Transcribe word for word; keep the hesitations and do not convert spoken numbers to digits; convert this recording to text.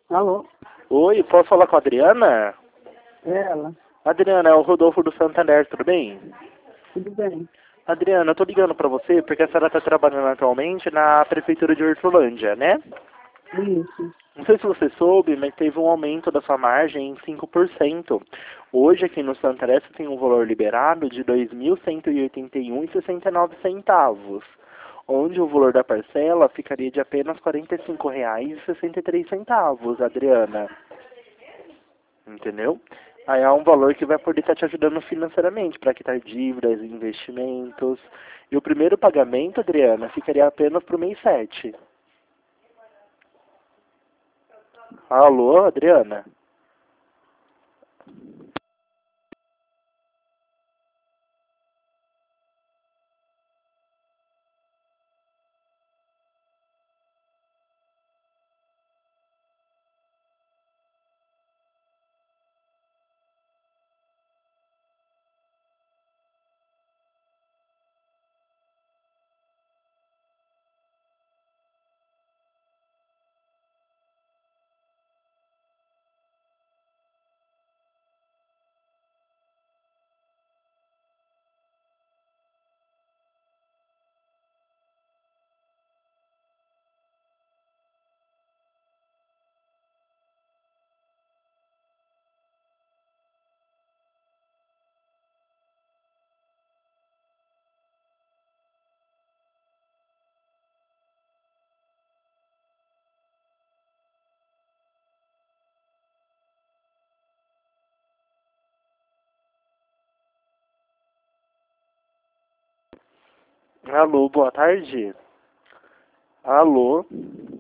Alô? Oi, posso falar com a Adriana? É ela. Adriana, é o Rodolfo do Santander, tudo bem? Tudo bem? Adriana, eu tô ligando pra você porque a senhora tá trabalhando atualmente na prefeitura de Hortolândia, né? Isso. Não sei se você soube, mas teve um aumento da sua margem em cinco por cento. Hoje aqui no Santander você tem um valor liberado de dois mil cento e oitenta e um reais e sessenta e nove centavos, onde o valor da parcela ficaria de apenas quarenta e cinco reais e sessenta e três centavos, Adriana. Entendeu? Aí é um valor que vai poder estar te ajudando financeiramente para quitar dívidas, investimentos. E o primeiro pagamento, Adriana, ficaria apenas para o mês sete. Alô, Adriana? Alô, boa tarde. Alô?